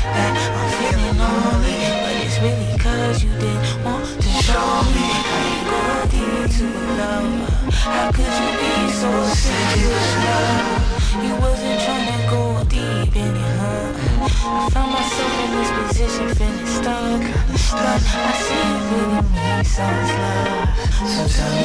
that I'm feeling lonely, but it's really cause you didn't want to show me how you go deep into a love. How could you be so serious, love? You wasn't trying to go deep in it, I found myself in this position, feeling stuck, but I see it really means some love. So tell me